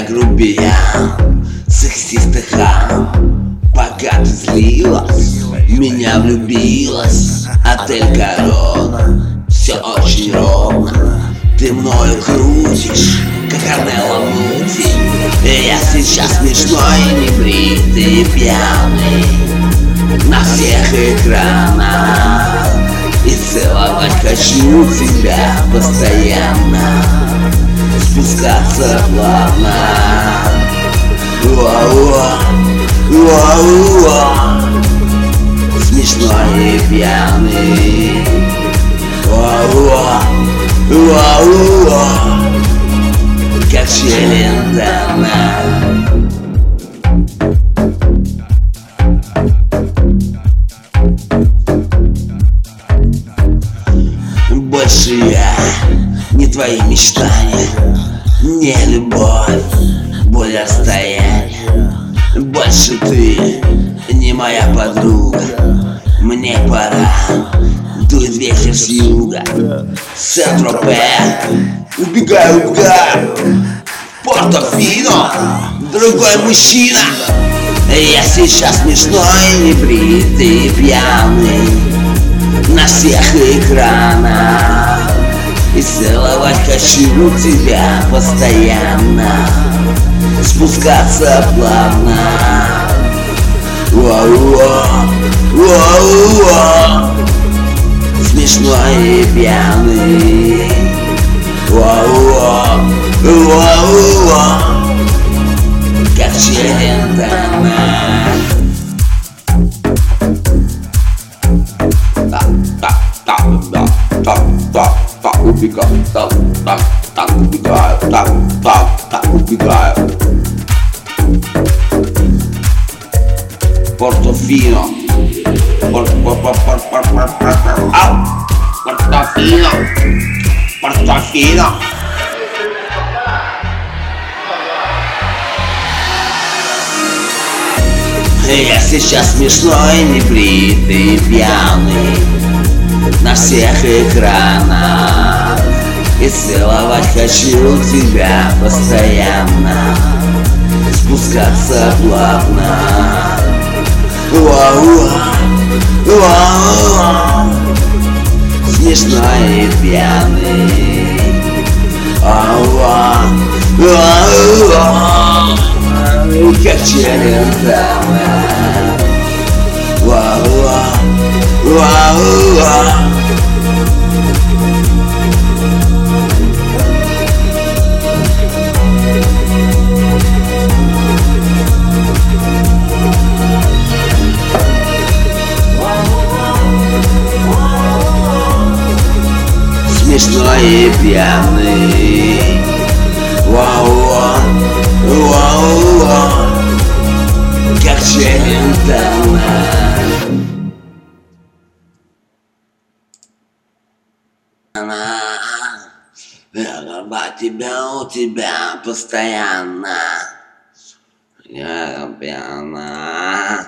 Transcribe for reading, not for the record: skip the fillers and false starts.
грубиян, сексистый хам. Пока ты злилась, меня влюбилась. Отель Корона, все очень ровно. Ты мною крутишь, как Арнелла Мути. Я сейчас смешной, небритый, пьяный на всех экранах. И целовать хочу тебя постоянно, спускаться плавно. Смешной и пьяный. Как Челентано. Больше я не твои мечтания, не любовь, боль расстояния. Больше ты не моя подруга. Мне пора, дует ветер с юга. Сен-Тропе, убегаю, Порто-Фино, другой мужчина. Я сейчас смешной, небритый, пьяный на всех экранах. И целовать хочу тебя постоянно, спускаться плавно. Смешной и пьяный. Как Челентано. Убегаю. Порто-Фино. Порто-Фино. Я сейчас смешной, небритый, пьяный на всех экранах. И целовать хочу тебя постоянно, спускаться плавно. Смешной и пьяный. Как Челентано. Смешной и пьяный. Как Челентано. Я люблю тебя, у тебя постоянно. Я пьяна.